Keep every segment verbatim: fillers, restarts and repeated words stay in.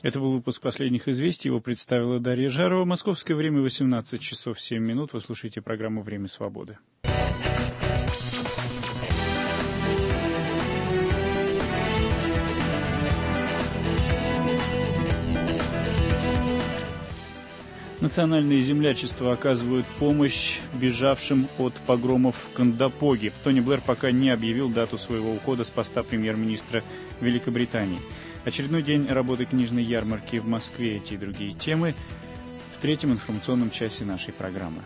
Это был выпуск последних известий. Его представила Дарья Жарова. Московское время восемнадцать часов семь минут. Вы слушаете программу «Время свободы». Национальные землячества оказывают помощь бежавшим от погромов в Кандапоге. Тони Блэр пока не объявил дату своего ухода с поста премьер-министра Великобритании. Очередной день работы книжной ярмарки в Москве. Эти и другие темы в третьем информационном часе нашей программы.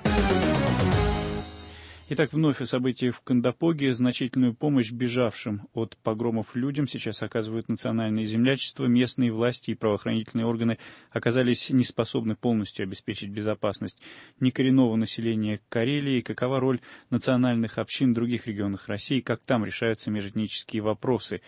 Итак, вновь о событиях в Кандапоге. Значительную помощь бежавшим от погромов людям сейчас оказывают национальные землячества. Местные власти и правоохранительные органы оказались не способны полностью обеспечить безопасность некоренного населения Карелии. Какова роль национальных общин в других регионах России, как там решаются межэтнические вопросы,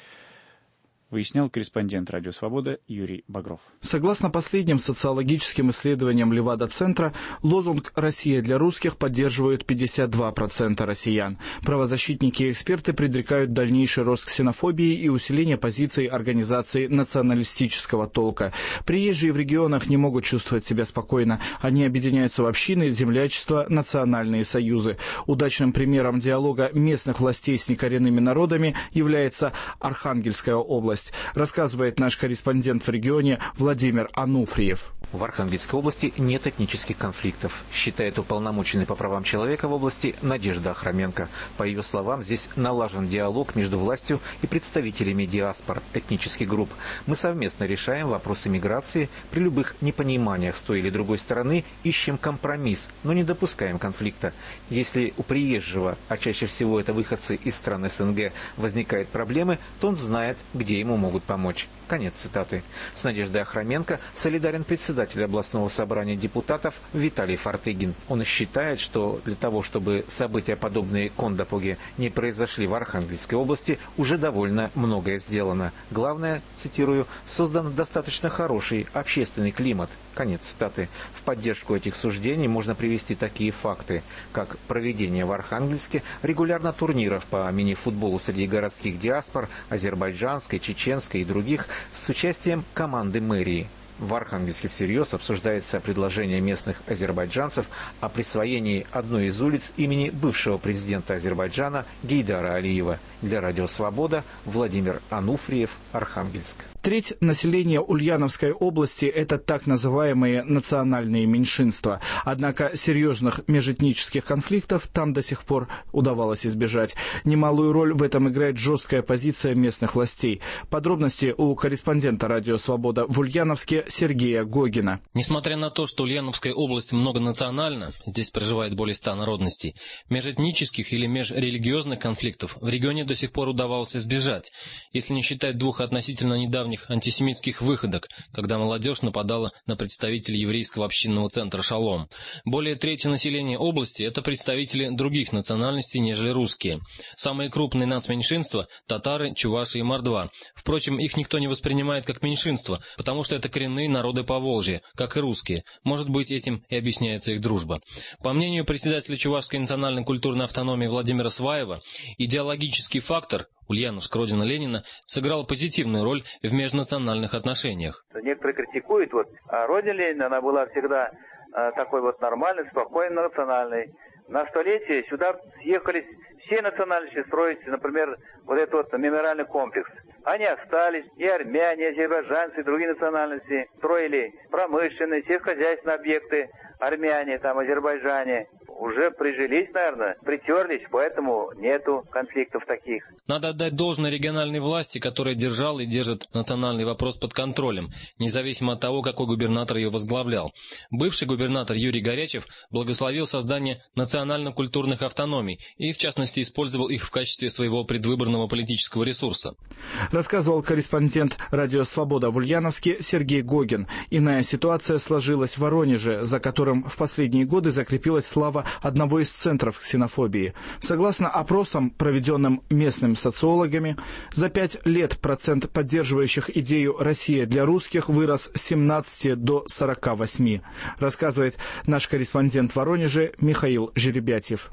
выяснял корреспондент «Радио Свобода» Юрий Багров. Согласно последним социологическим исследованиям Левада-центра, лозунг «Россия для русских» поддерживают пятьдесят два процента россиян. Правозащитники и эксперты предрекают дальнейший рост ксенофобии и усиление позиций организаций националистического толка. Приезжие в регионах не могут чувствовать себя спокойно. Они объединяются в общины, землячества, национальные союзы. Удачным примером диалога местных властей с некоренными народами является Архангельская область, рассказывает наш корреспондент в регионе Владимир Ануфриев. В Архангельской области нет этнических конфликтов, считает уполномоченный по правам человека в области Надежда Охроменко. По ее словам, здесь налажен диалог между властью и представителями диаспор, этнических групп. Мы совместно решаем вопросы миграции. При любых непониманиях с той или другой стороны ищем компромисс, но не допускаем конфликта. Если у приезжего, а чаще всего это выходцы из стран СНГ, возникают проблемы, то он знает, где ему могут помочь. Конец цитаты. С Надеждой Охроменко солидарен председатель областного собрания депутатов Виталий Фортыгин. Он считает, что для того, чтобы события, подобные Кандапоге, не произошли в Архангельской области, уже довольно многое сделано. Главное, цитирую, создан достаточно хороший общественный климат. Конец цитаты. В поддержку этих суждений можно привести такие факты, как проведение в Архангельске регулярно турниров по мини-футболу среди городских диаспор, азербайджанской, чеченской и других, с участием команды мэрии. В Архангельске всерьез обсуждается предложение местных азербайджанцев о присвоении одной из улиц имени бывшего президента Азербайджана Гейдара Алиева. Для Радио Свобода Владимир Ануфриев, Архангельск. Треть населения Ульяновской области – это так называемые национальные меньшинства. Однако серьезных межэтнических конфликтов там до сих пор удавалось избежать. Немалую роль в этом играет жесткая позиция местных властей. Подробности у корреспондента «Радио Свобода» в Ульяновске Сергея Гогина. Несмотря на то, что Ульяновская область многонациональна, здесь проживает более ста народностей, межэтнических или межрелигиозных конфликтов в регионе до сих пор удавалось избежать, если не считать двух относительно недавних антисемитских выходок, когда молодежь нападала на представителей еврейского общинного центра «Шалом». Более трети населения области – это представители других национальностей, нежели русские. Самые крупные нацменьшинства – татары, чуваши и мордва. Впрочем, их никто не воспринимает как меньшинство, потому что это коренные народы Поволжья, как и русские. Может быть, этим и объясняется их дружба. По мнению председателя Чувашской национальной культурной автономии Владимира Сваева, идеологический фактор Ульяновск, родина Ленина, сыграла позитивную роль в межнациональных отношениях. Некоторые критикуют, вот, а родина Ленина, она была всегда а, такой вот нормальной, спокойной, национальной. На столетие сюда съехались все национальности строить, например, вот этот вот мемориальный комплекс. Они остались, и армяне, и азербайджанцы, и другие национальности строили промышленные, сельскохозяйственные объекты, армяне, там, азербайджане. Уже прижились, наверное, притерлись, поэтому нету конфликтов таких. Надо отдать должное региональной власти, которая держала и держит национальный вопрос под контролем, независимо от того, какой губернатор ее возглавлял. Бывший губернатор Юрий Горячев благословил создание национально-культурных автономий и, в частности, использовал их в качестве своего предвыборного политического ресурса. Рассказывал корреспондент «Радио Свобода» в Ульяновске Сергей Гогин. Иная ситуация сложилась в Воронеже, за которым в последние годы закрепилась слава одного из центров ксенофобии. Согласно опросам, проведенным местными социологами, за пять лет процент поддерживающих идею «Россия для русских» вырос с семнадцати до сорока восьми, рассказывает наш корреспондент в Воронеже Михаил Жеребятьев. Исследование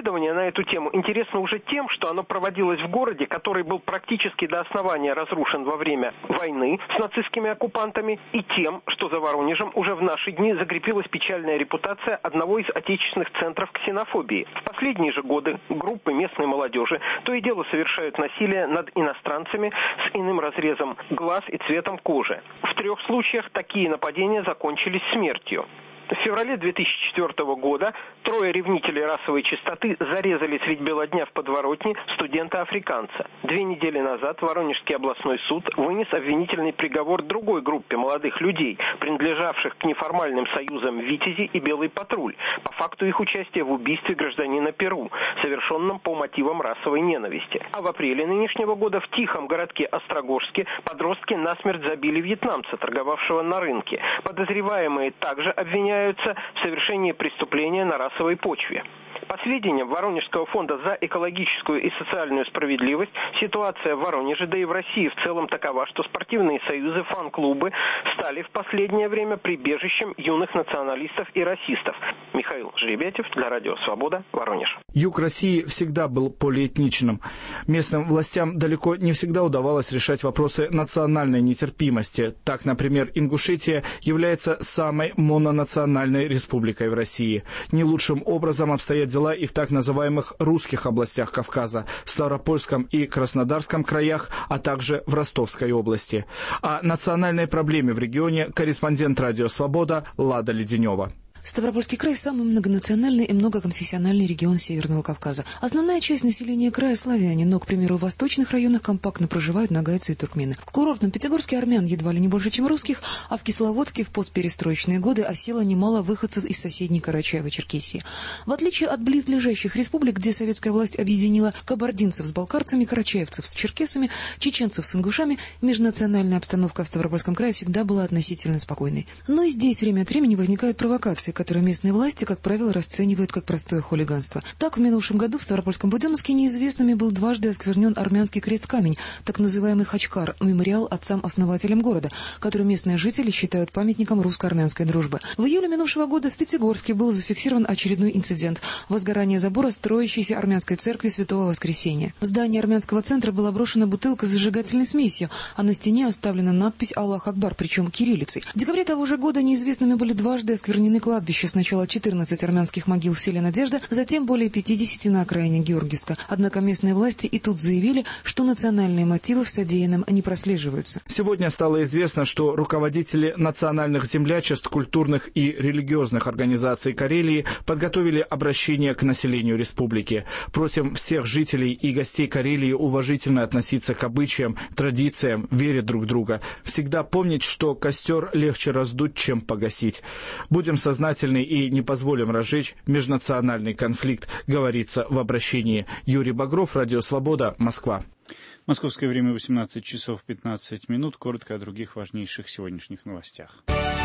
Исследование на эту тему интересно уже тем, что оно проводилось в городе, который был практически до основания разрушен во время войны с нацистскими оккупантами, и тем, что за Воронежем уже в наши дни закрепилась печальная репутация одного из отечественных центров ксенофобии. В последние же годы группы местной молодежи то и дело совершают насилие над иностранцами с иным разрезом глаз и цветом кожи. В трех случаях такие нападения закончились смертью. В феврале две тысячи четвёртого года трое ревнителей расовой чистоты зарезали средь бела дня в подворотне студента-африканца. Две недели назад Воронежский областной суд вынес обвинительный приговор другой группе молодых людей, принадлежавших к неформальным союзам «Витязи» и «Белый патруль», по факту их участия в убийстве гражданина Перу, совершенном по мотивам расовой ненависти. А в апреле нынешнего года в тихом городке Острогожске подростки насмерть забили вьетнамца, торговавшего на рынке. Подозреваемые также обвиняют в совершении преступления на расовой почве. По сведениям Воронежского фонда за экологическую и социальную справедливость, ситуация в Воронеже, да и в России в целом такова, что спортивные союзы, фан-клубы стали в последнее время прибежищем юных националистов и расистов. Михаил Жеребятев для Радио Свобода, Воронеж. Юг России всегда был полиэтничным. Местным властям далеко не всегда удавалось решать вопросы национальной нетерпимости. Так, например, Ингушетия является самой мононациональной республикой в России. Не лучшим образом обстоят дела и в так называемых русских областях Кавказа, Ставропольском и Краснодарском краях, а также в Ростовской области. О национальной проблеме в регионе корреспондент Радио Свобода Лада Леденева. Ставропольский край – самый многонациональный и многоконфессиональный регион Северного Кавказа. Основная часть населения края – славяне, но, к примеру, в восточных районах компактно проживают нагайцы и туркмены. В курортном Пятигорске армян едва ли не больше, чем русских, а в Кисловодске в постперестроечные годы осело немало выходцев из соседней Карачаево-Черкесии. В отличие от близлежащих республик, где советская власть объединила кабардинцев с балкарцами, карачаевцев с черкесами, чеченцев с ингушами, межнациональная обстановка в Ставропольском крае всегда была относительно спокойной. Но и здесь время от времени возникают провокации, которые местные власти, как правило, расценивают как простое хулиганство. Так, в минувшем году в Ставропольском Буденновске неизвестными был дважды осквернен армянский крест-камень, так называемый Хачкар, мемориал отцам-основателям города, который местные жители считают памятником русско-армянской дружбы. В июле минувшего года в Пятигорске был зафиксирован очередной инцидент – возгорание забора строящейся армянской церкви Святого Воскресения. В здании армянского центра была брошена бутылка с зажигательной смесью, а на стене оставлена надпись «Аллах Акбар», причем кириллицей. В декабре того же года неизвестными были дважды осквернены кладбища. Сначала четырнадцать армянских могил в селе Надежда, затем более пятидесяти на окраине Георгиевска. Однако местные власти и тут заявили, что национальные мотивы в содеянном не прослеживаются. Сегодня стало известно, что руководители национальных землячеств, культурных и религиозных организаций Карелии подготовили обращение к населению республики. Просим всех жителей и гостей Карелии уважительно относиться к обычаям, традициям, вере друг друга. Всегда помнить, что костер легче раздуть, чем погасить. Будем сознательны и не позволим разжечь межнациональный конфликт, говорится в обращении. Юрий Багров, Радио Свобода, Москва. Московское время восемнадцать часов пятнадцать минут. Коротко о других важнейших сегодняшних новостях.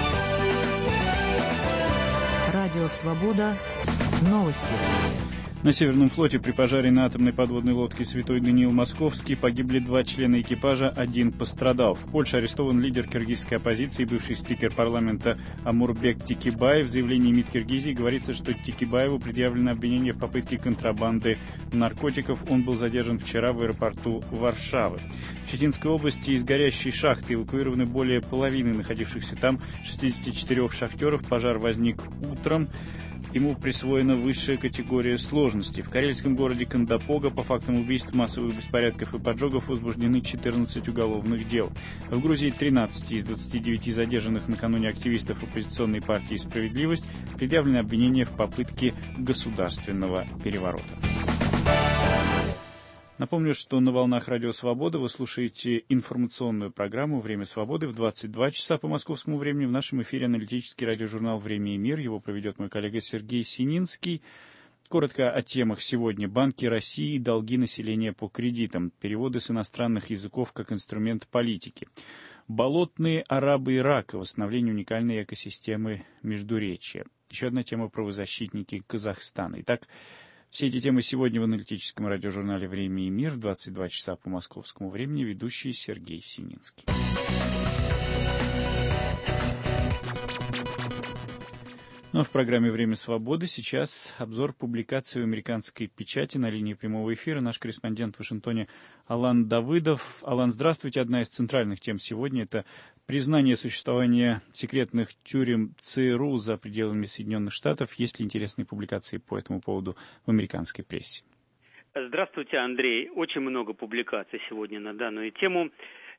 Радио Свобода. Новости. На Северном флоте при пожаре на атомной подводной лодке «Святой Даниил Московский» погибли два члена экипажа, один пострадал. В Польше арестован лидер киргизской оппозиции, бывший спикер парламента Амурбек Текибаев. В заявлении МИД Киргизии говорится, что Текибаеву предъявлено обвинение в попытке контрабанды наркотиков. Он был задержан вчера в аэропорту Варшавы. В Читинской области из горящей шахты эвакуированы более половины находившихся там шестидесяти четырёх шахтеров. Пожар возник утром. Ему присвоена высшая категория сложности. В карельском городе Кандапога по фактам убийств, массовых беспорядков и поджогов возбуждены четырнадцать уголовных дел. В Грузии тринадцати из двадцати девяти задержанных накануне активистов оппозиционной партии «Справедливость» предъявлены обвинения в попытке государственного переворота. Напомню, что на волнах Радио Свобода вы слушаете информационную программу «Время свободы» в двадцать два часа по московскому времени. В нашем эфире аналитический радиожурнал «Время и мир». Его проведет мой коллега Сергей Сининский. Коротко о темах сегодня. Банки России и долги населения по кредитам. Переводы с иностранных языков как инструмент политики. Болотные арабы Ирака. Восстановление уникальной экосистемы Междуречья. Еще одна тема — правозащитники Казахстана. Итак, все эти темы сегодня в аналитическом радиожурнале «Время и мир» в двадцать два часа по московскому времени. Ведущий Сергей Сининский. Ну а в программе «Время свободы» сейчас обзор публикации в американской печати. На линии прямого эфира наш корреспондент в Вашингтоне Алан Давыдов. Алан, здравствуйте. Одна из центральных тем сегодня – это признание существования секретных тюрем ЦРУ за пределами Соединенных Штатов. Есть ли интересные публикации по этому поводу в американской прессе? Здравствуйте, Андрей. Очень много публикаций сегодня на данную тему.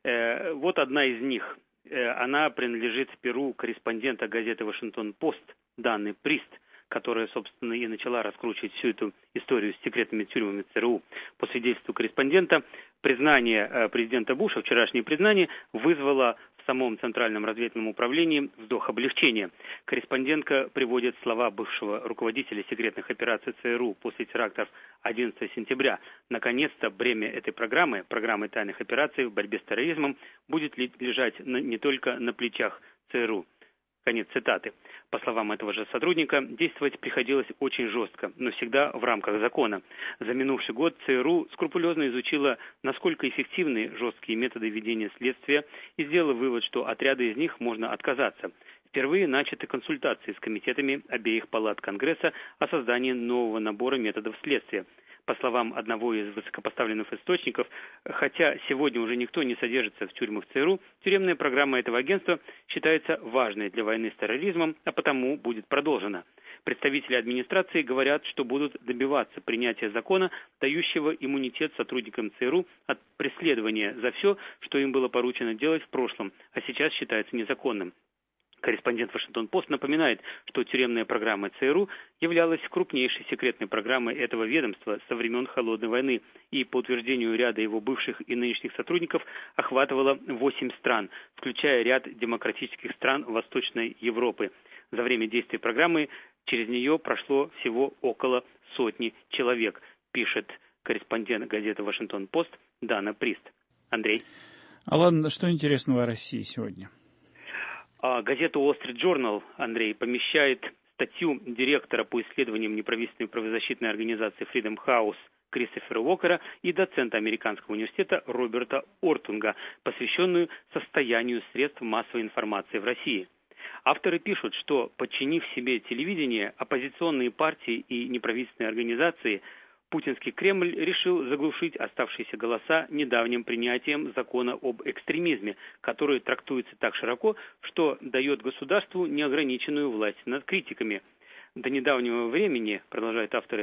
Э, вот одна из них. Э, она принадлежит перу корреспондента газеты «Вашингтон-Пост» Даны Прист, которая, собственно, и начала раскручивать всю эту историю с секретными тюрьмами ЦРУ. По свидетельству корреспондента, признание э, президента Буша, вчерашнее признание, вызвало в самом Центральном разведывательном управлении вздох облегчения. Корреспондентка приводит слова бывшего руководителя секретных операций ЦРУ после терактов одиннадцатого сентября. Наконец-то бремя этой программы, программы тайных операций в борьбе с терроризмом, будет лежать на, не только на плечах ЦРУ. Конец цитаты. По словам этого же сотрудника, действовать приходилось очень жестко, но всегда в рамках закона. За минувший год ЦРУ скрупулезно изучила, насколько эффективны жесткие методы ведения следствия, и сделала вывод, что от ряда из них можно отказаться. Впервые начаты консультации с комитетами обеих палат Конгресса о создании нового набора методов следствия. По словам одного из высокопоставленных источников, хотя сегодня уже никто не содержится в тюрьмах ЦРУ, тюремная программа этого агентства считается важной для войны с терроризмом, а потому будет продолжена. Представители администрации говорят, что будут добиваться принятия закона, дающего иммунитет сотрудникам ЦРУ от преследования за все, что им было поручено делать в прошлом, а сейчас считается незаконным. Корреспондент «Вашингтон-Пост» напоминает, что тюремная программа ЦРУ являлась крупнейшей секретной программой этого ведомства со времен Холодной войны и, по утверждению ряда его бывших и нынешних сотрудников, охватывала восемь стран, включая ряд демократических стран Восточной Европы. За время действия программы через нее прошло всего около сотни человек, пишет корреспондент газеты «Вашингтон-Пост» Дана Прист. Андрей. Алан, что интересного о России сегодня? Газета Wall Street Journal, Андрей, помещает статью директора по исследованиям неправительственной правозащитной организации Freedom House Кристофера Уокера и доцента Американского университета Роберта Ортунга, посвященную состоянию средств массовой информации в России. Авторы пишут, что, подчинив себе телевидение, оппозиционные партии и неправительственные организации, путинский Кремль решил заглушить оставшиеся голоса недавним принятием закона об экстремизме, который трактуется так широко, что дает государству неограниченную власть над критиками. До недавнего времени, продолжают авторы,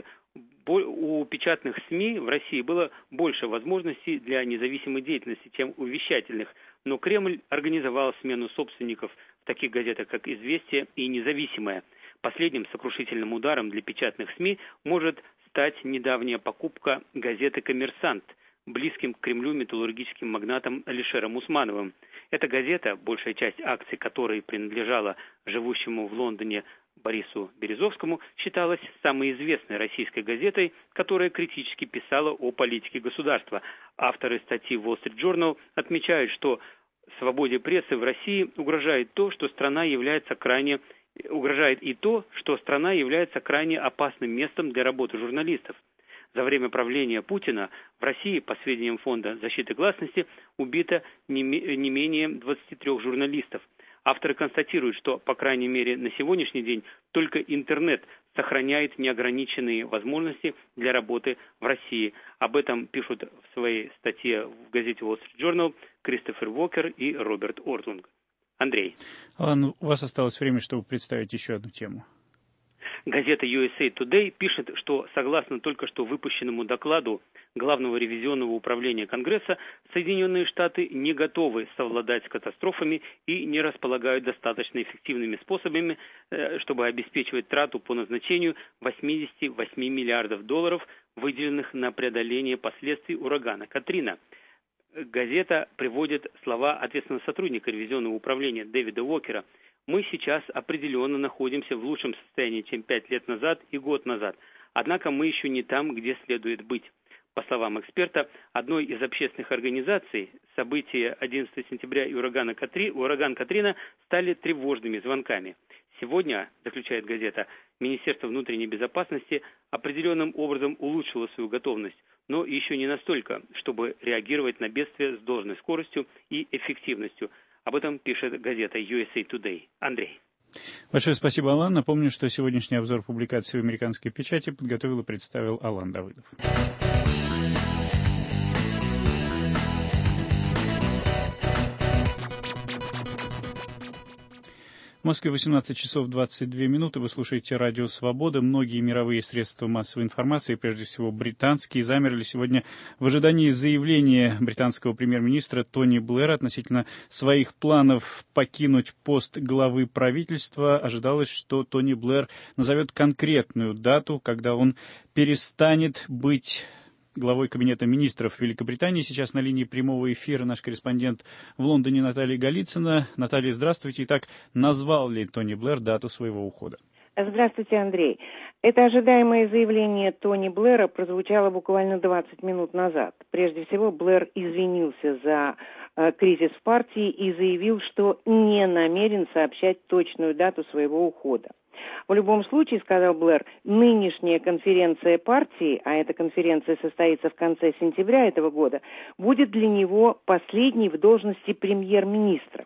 у печатных СМИ в России было больше возможностей для независимой деятельности, чем у вещательных, но Кремль организовал смену собственников в таких газетах, как «Известия» и «Независимая». Последним сокрушительным ударом для печатных СМИ может стать недавняя покупка газеты «Коммерсант» близким к Кремлю металлургическим магнатом Алишером Усмановым. Эта газета, большая часть акций которой принадлежала живущему в Лондоне Борису Березовскому, считалась самой известной российской газетой, которая критически писала о политике государства. Авторы статьи Wall Street Journal отмечают, что свободе прессы в России угрожает то, что страна является крайне Угрожает и то, что страна является крайне опасным местом для работы журналистов. За время правления Путина в России, по сведениям Фонда защиты гласности, убито не менее двадцати трёх журналистов. Авторы констатируют, что, по крайней мере, на сегодняшний день только интернет сохраняет неограниченные возможности для работы в России. Об этом пишут в своей статье в газете Wall Street Journal Кристофер Уокер и Роберт Ортунг. Андрей. Алан, у вас осталось время, чтобы представить еще одну тему. Газета ю эс эй Today пишет, что согласно только что выпущенному докладу Главного ревизионного управления Конгресса, Соединенные Штаты не готовы совладать с катастрофами и не располагают достаточно эффективными способами, чтобы обеспечивать трату по назначению восемьдесят восемь миллиардов долларов, выделенных на преодоление последствий урагана Катрина. Газета приводит слова ответственного сотрудника ревизионного управления Дэвида Уокера. «Мы сейчас определенно находимся в лучшем состоянии, чем пять лет назад и год назад. Однако мы еще не там, где следует быть». По словам эксперта, одной из общественных организаций события одиннадцатого сентября и урагана Катри, ураган Катрина стали тревожными звонками. Сегодня, заключает газета, Министерство внутренней безопасности определенным образом улучшило свою готовность, но еще не настолько, чтобы реагировать на бедствие с должной скоростью и эффективностью. Об этом пишет газета ю эс эй Today. Андрей. Большое спасибо, Алан. Напомню, что сегодняшний обзор публикации в американской печати подготовил и представил Алан Давыдов. В Москве восемнадцать часов двадцать две минуты. Вы слушаете радио «Свобода». Многие мировые средства массовой информации, прежде всего британские, замерли сегодня в ожидании заявления британского премьер-министра Тони Блэра относительно своих планов покинуть пост главы правительства. Ожидалось, что Тони Блэр назовет конкретную дату, когда он перестанет быть главой Кабинета министров Великобритании. Сейчас на линии прямого эфира наш корреспондент в Лондоне Наталья Голицына. Наталья, здравствуйте. Итак, назвал ли Тони Блэр дату своего ухода? Здравствуйте, Андрей. Это ожидаемое заявление Тони Блэра прозвучало буквально двадцать минут назад. Прежде всего, Блэр извинился за э, кризис в партии и заявил, что не намерен сообщать точную дату своего ухода. В любом случае, сказал Блэр, нынешняя конференция партии, а эта конференция состоится в конце сентября этого года, будет для него последней в должности премьер-министра.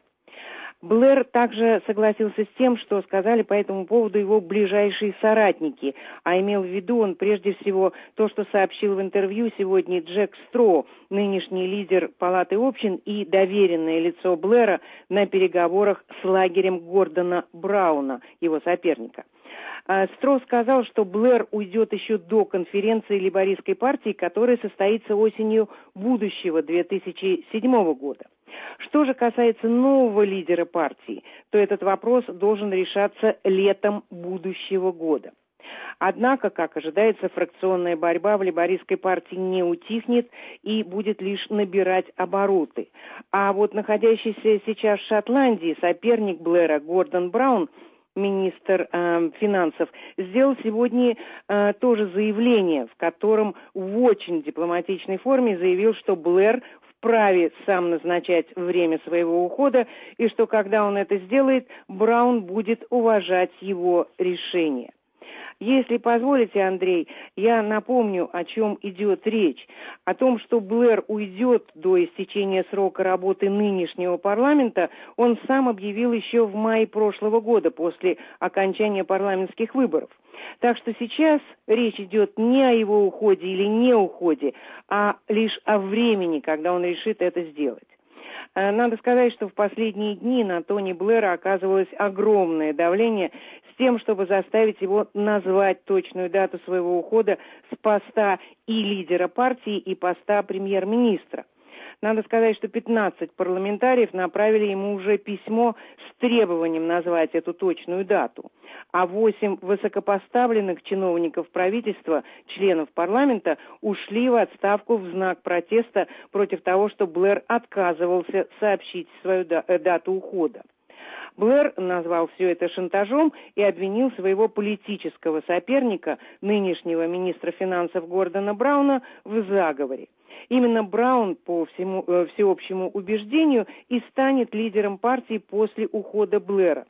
Блэр также согласился с тем, что сказали по этому поводу его ближайшие соратники, а имел в виду он прежде всего то, что сообщил в интервью сегодня Джек Строу, нынешний лидер Палаты общин и доверенное лицо Блэра на переговорах с лагерем Гордона Брауна, его соперника. Строу сказал, что Блэр уйдет еще до конференции лейбористской партии, которая состоится осенью будущего две тысячи седьмого года. Что же касается нового лидера партии, то этот вопрос должен решаться летом будущего года. Однако, как ожидается, фракционная борьба в лейбористской партии не утихнет и будет лишь набирать обороты. А вот находящийся сейчас в Шотландии соперник Блэра Гордон Браун, министр э, финансов, сделал сегодня э, тоже заявление, в котором в очень дипломатичной форме заявил, что Блэр вправе сам назначать время своего ухода, и что когда он это сделает, Браун будет уважать его решение. Если позволите, Андрей, я напомню, о чем идет речь. О том, что Блэр уйдет до истечения срока работы нынешнего парламента, он сам объявил еще в мае прошлого года, после окончания парламентских выборов. Так что сейчас речь идет не о его уходе или не уходе, а лишь о времени, когда он решит это сделать. Надо сказать, что в последние дни на Тони Блэра оказывалось огромное давление с тем, чтобы заставить его назвать точную дату своего ухода с поста и лидера партии, и поста премьер-министра. Надо сказать, что пятнадцать парламентариев направили ему уже письмо с требованием назвать эту точную дату, а восемь высокопоставленных чиновников правительства, членов парламента, ушли в отставку в знак протеста против того, что Блэр отказывался сообщить свою дату ухода. Блэр назвал все это шантажом и обвинил своего политического соперника, нынешнего министра финансов Гордона Брауна, в заговоре. Именно Браун, по всему, э, всеобщему убеждению, и станет лидером партии после ухода Блэра.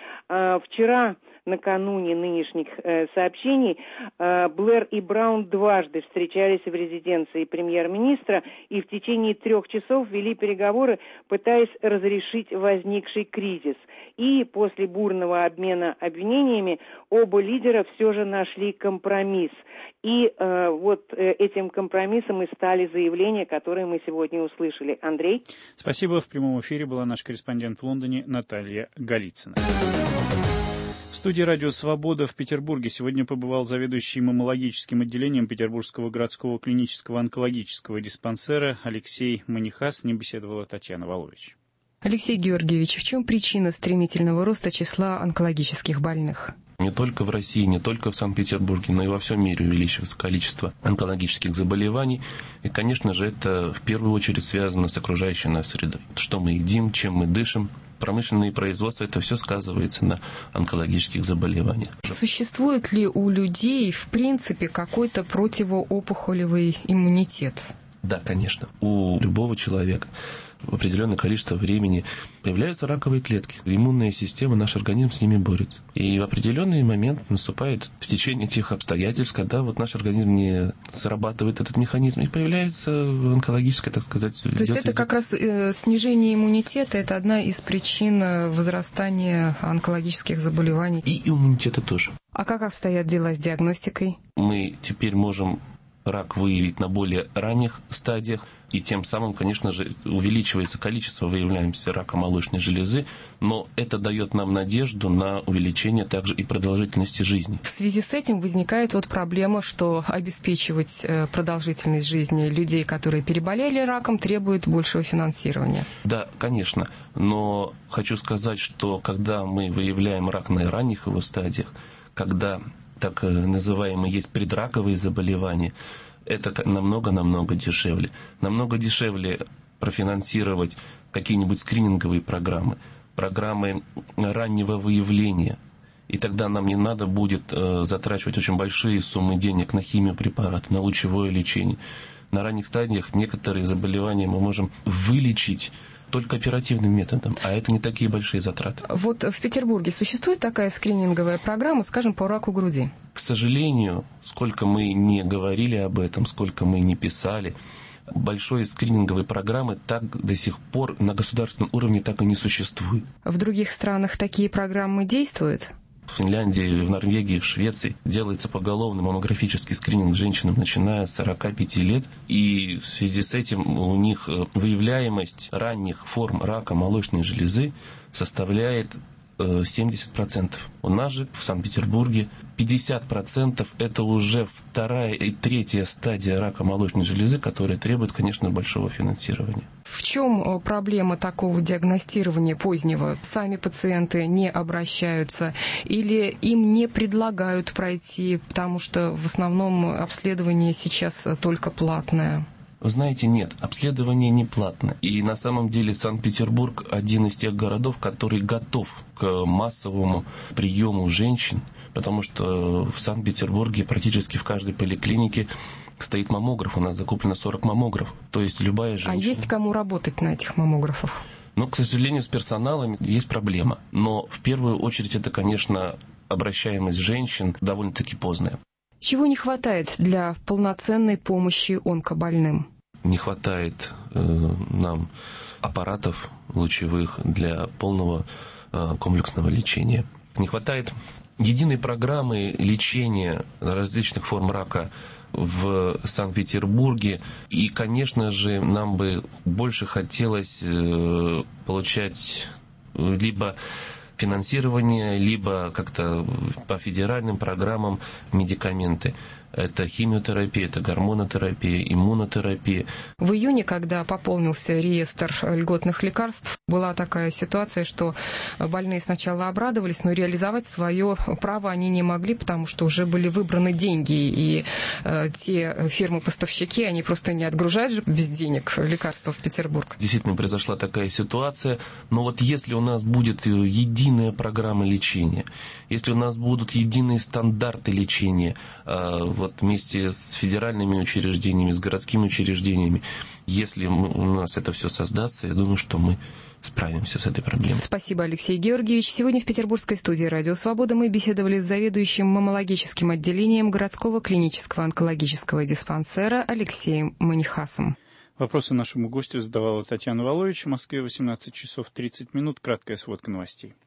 Э, вчера, накануне нынешних э, сообщений, э, Блэр и Браун дважды встречались в резиденции премьер-министра и в течение трех часов вели переговоры, пытаясь разрешить возникший кризис. И после бурного обмена обвинениями оба лидера все же нашли компромисс. И э, вот э, этим компромиссом и стали заявления, которые мы сегодня услышали. Андрей? Спасибо. В прямом эфире была наш корреспондент в Лондоне Наталья Голицына. В студии «Радио Свобода» в Петербурге сегодня побывал заведующий маммологическим отделением Петербургского городского клинического онкологического диспансера Алексей Манихас. С ним беседовала Татьяна Волович. Алексей Георгиевич, в чем причина стремительного роста числа онкологических больных? Не только в России, не только в Санкт-Петербурге, но и во всем мире увеличивается количество онкологических заболеваний. И, конечно же, это в первую очередь связано с окружающей нас средой. Что мы едим, чем мы дышим. Промышленное производство, это все сказывается на онкологических заболеваниях. Существует ли у людей, в принципе, какой-то противоопухолевый иммунитет? Да, конечно. У любого человека определенное количество времени появляются раковые клетки. Иммунная система, наш организм с ними борется. И в определенный момент наступает стечение тех обстоятельств, когда вот наш организм не срабатывает этот механизм, и появляется онкологическое, так сказать... То есть это как раз э, снижение иммунитета, это одна из причин возрастания онкологических заболеваний. И иммунитета тоже. А как обстоят дела с диагностикой? Мы теперь можем рак выявить на более ранних стадиях, и тем самым, конечно же, увеличивается количество выявляемости рака молочной железы, но это дает нам надежду на увеличение также и продолжительности жизни. В связи с этим возникает вот проблема, что обеспечивать продолжительность жизни людей, которые переболели раком, требует большего финансирования. Да, конечно, но хочу сказать, что когда мы выявляем рак на ранних его стадиях, когда так называемые есть предраковые заболевания, это намного-намного дешевле. Намного дешевле профинансировать какие-нибудь скрининговые программы, программы раннего выявления. И тогда нам не надо будет э, затрачивать очень большие суммы денег на химиопрепараты, на лучевое лечение. На ранних стадиях некоторые заболевания мы можем вылечить только оперативным методом, а это не такие большие затраты. Вот в Петербурге существует такая скрининговая программа, скажем, по раку груди? К сожалению, сколько мы не говорили об этом, сколько мы не писали, большой скрининговой программы так до сих пор на государственном уровне так и не существует. В других странах такие программы действуют? В Финляндии, в Норвегии, в Швеции делается поголовный маммографический скрининг женщинам, начиная с сорока пяти лет. И в связи с этим у них выявляемость ранних форм рака молочной железы составляет семьдесят процентов. У нас же в Санкт-Петербурге пятьдесят процентов это уже вторая и третья стадия рака молочной железы, которая требует, конечно, большого финансирования. В чем проблема такого диагностирования позднего? Сами пациенты не обращаются или им не предлагают пройти, потому что в основном обследование сейчас только платное? Вы знаете, нет, обследование не платно. И на самом деле Санкт-Петербург один из тех городов, который готов к массовому приему женщин, потому что в Санкт-Петербурге практически в каждой поликлинике стоит маммограф. У нас закуплено сорок маммографов. То есть любая женщина... А есть кому работать на этих маммографах? Ну, к сожалению, с персоналом есть проблема. Но в первую очередь это, конечно, обращаемость женщин довольно-таки поздная. Чего не хватает для полноценной помощи онкобольным? Не хватает э, нам аппаратов лучевых для полного э, комплексного лечения. Не хватает единой программы лечения различных форм рака в Санкт-Петербурге. И, конечно же, нам бы больше хотелось э, получать либо финансирование, либо как-то по федеральным программам медикаменты. Это химиотерапия, это гормонотерапия, иммунотерапия. В июне, когда пополнился реестр льготных лекарств, была такая ситуация, что больные сначала обрадовались, но реализовать свое право они не могли, потому что уже были выбраны деньги, и э, те фирмы-поставщики, они просто не отгружают же без денег лекарства в Петербург. Действительно произошла такая ситуация, но вот если у нас будет единая программа лечения, если у нас будут единые стандарты лечения, э, вот вместе с федеральными учреждениями, с городскими учреждениями, если мы, у нас это все создастся, я думаю, что мы справимся с этой проблемой. Спасибо, Алексей Георгиевич. Сегодня в петербургской студии «Радио Свобода» мы беседовали с заведующим маммологическим отделением городского клинического онкологического диспансера Алексеем Манихасом. Вопросы нашему гостю задавала Татьяна Волович. В Москве восемнадцать часов тридцать минут. Краткая сводка новостей.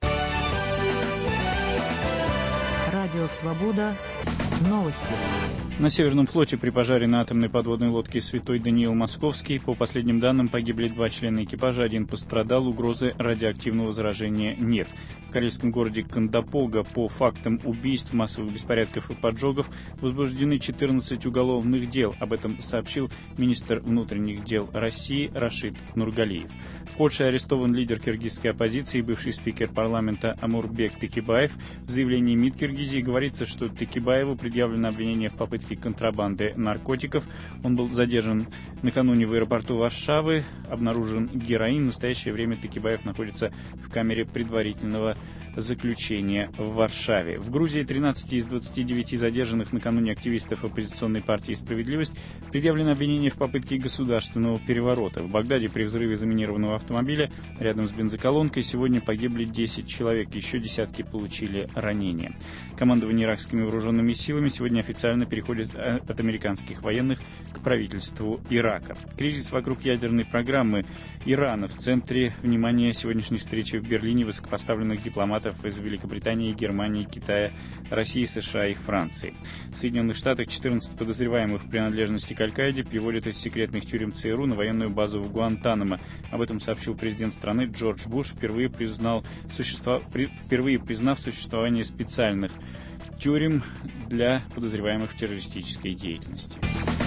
Радио «Свобода». Новости. На Северном флоте при пожаре на атомной подводной лодке «Святой Даниил Московский» по последним данным погибли два члена экипажа, один пострадал, угрозы радиоактивного заражения нет. В корейском городе Кандапога по фактам убийств, массовых беспорядков и поджогов возбуждены четырнадцать уголовных дел. Об этом сообщил министр внутренних дел России Рашид Нургалиев. В Польше арестован лидер киргизской оппозиции, бывший спикер парламента Амурбек Текебаев. В заявлении МИД Киргизии говорится, что Текебаеву предъявлено обвинение в попытке контрабанды наркотиков. Он был задержан накануне в аэропорту Варшавы. Обнаружен героин. В настоящее время Текебаев находится в камере предварительного заключения в Варшаве. В Грузии тринадцать из двадцати девяти задержанных накануне активистов оппозиционной партии «Справедливость» предъявлено обвинение в попытке государственного переворота. В Багдаде при взрыве заминированного автомобиля рядом с бензоколонкой сегодня погибли десять человек, еще десятки получили ранения. Командование иракскими вооруженными силами сегодня официально переходит от американских военных к правительству Ирака. Кризис вокруг ядерной программы Ирана в центре внимания сегодняшней встречи в Берлине высокопоставленных дипломатов из Великобритании, Германии, Китая, России, США и Франции. В Соединенных Штатах четырнадцать подозреваемых в принадлежности к Аль-Каиде переводят из секретных тюрем ЦРУ на военную базу в Гуантанамо. Об этом сообщил президент страны Джордж Буш, впервые, признал существо... впервые признав существование специальных тюрем для подозреваемых в террористической деятельности.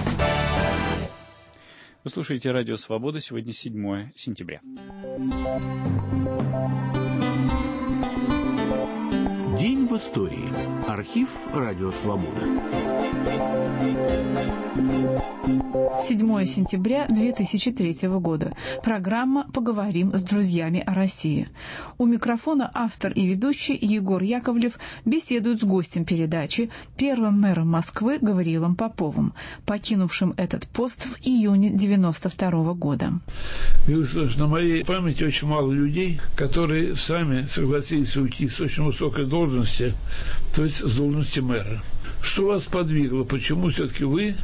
Вы слушаете Радио Свобода. Сегодня седьмое сентября. День в истории. Архив Радио Свобода. седьмое сентября две тысячи третьего года. Программа «Поговорим с друзьями о России». У микрофона автор и ведущий Егор Яковлев беседует с гостем передачи, первым мэром Москвы Гавриилом Поповым, покинувшим этот пост в июне девяносто второго года. На моей памяти очень мало людей, которые сами согласились уйти с очень высокой должности, то есть с должности мэра. Что вас подвигло? Почему все-таки вы,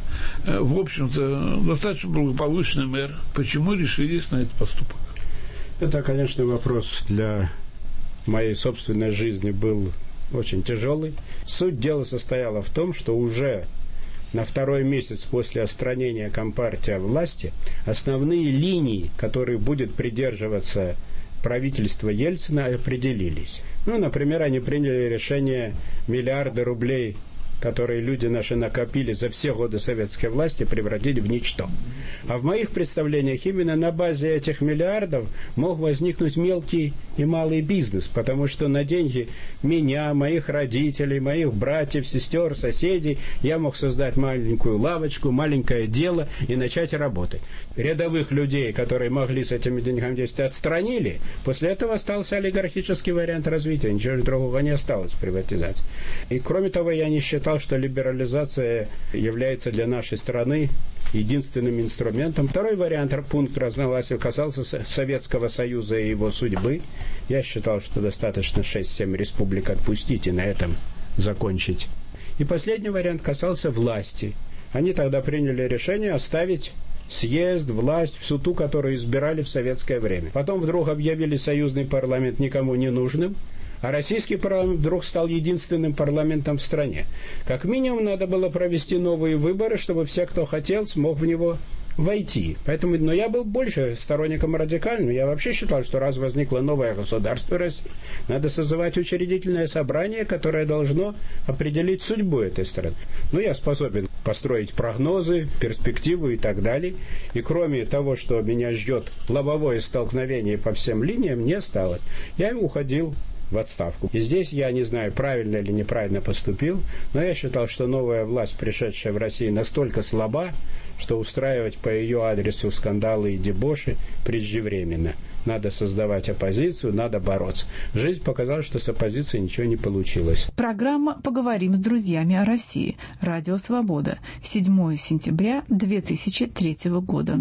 в общем-то, достаточно благополучный мэр, почему решились на этот поступок? Это, конечно, вопрос для моей собственной жизни был очень тяжелый. Суть дела состояла в том, что уже на второй месяц после отстранения Компартии от власти основные линии, которые будет придерживаться правительство Ельцина, определились. Ну, например, они приняли решение миллиарды рублей, которые люди наши накопили за все годы советской власти, превратить в ничто. А в моих представлениях именно на базе этих миллиардов мог возникнуть мелкий и малый бизнес, потому что на деньги меня, моих родителей, моих братьев, сестер, соседей я мог создать маленькую лавочку, маленькое дело и начать работать. Рядовых людей, которые могли с этими деньгами действовать, отстранили. После этого остался олигархический вариант развития, ничего другого не осталось в приватизации. И кроме того, я не считал, что либерализация является для нашей страны единственным инструментом. Второй вариант, пункт разногласия, касался Советского Союза и его судьбы. Я считал, что достаточно шесть-семь республик отпустить и на этом закончить. И последний вариант касался власти. Они тогда приняли решение оставить съезд, власть, всю ту, которую избирали в советское время. Потом вдруг объявили союзный парламент никому не нужным, а российский парламент вдруг стал единственным парламентом в стране. Как минимум надо было провести новые выборы, чтобы все, кто хотел, смог в него войти. Поэтому, но я был больше сторонником радикальным. Я вообще считал, что раз возникло новое государство России, надо созывать учредительное собрание, которое должно определить судьбу этой страны. Ну, я способен построить прогнозы, перспективы и так далее. И кроме того, что меня ждет лобовое столкновение по всем линиям, не осталось. Я уходил в отставку. И здесь я не знаю, правильно или неправильно поступил, но я считал, что новая власть, пришедшая в Россию, настолько слаба, что устраивать по ее адресу скандалы и дебоши преждевременно. Надо создавать оппозицию, надо бороться. Жизнь показала, что с оппозицией ничего не получилось. Программа «Поговорим с друзьями о России». Радио Свобода. седьмое сентября две тысячи третьего года.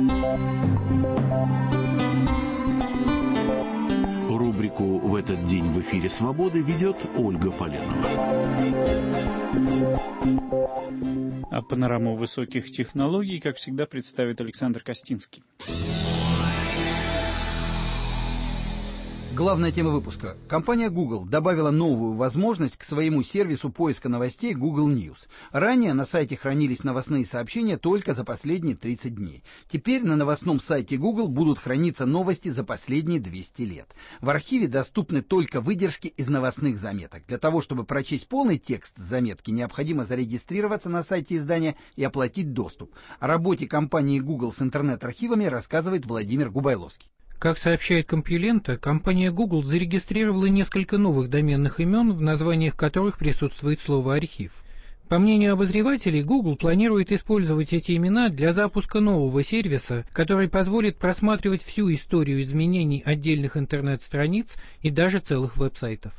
Рубрику «В этот день в эфире Свободы» ведет Ольга Поленова. А панораму высоких технологий, как всегда, представит Александр Костинский. Главная тема выпуска. Компания Google добавила новую возможность к своему сервису поиска новостей Google News. Ранее на сайте хранились новостные сообщения только за последние тридцать дней. Теперь на новостном сайте Google будут храниться новости за последние двести лет. В архиве доступны только выдержки из новостных заметок. Для того, чтобы прочесть полный текст заметки, необходимо зарегистрироваться на сайте издания и оплатить доступ. О работе компании Google с интернет-архивами рассказывает Владимир Губайловский. Как сообщает Компьюлента, компания Google зарегистрировала несколько новых доменных имен, в названиях которых присутствует слово «архив». По мнению обозревателей, Google планирует использовать эти имена для запуска нового сервиса, который позволит просматривать всю историю изменений отдельных интернет-страниц и даже целых веб-сайтов.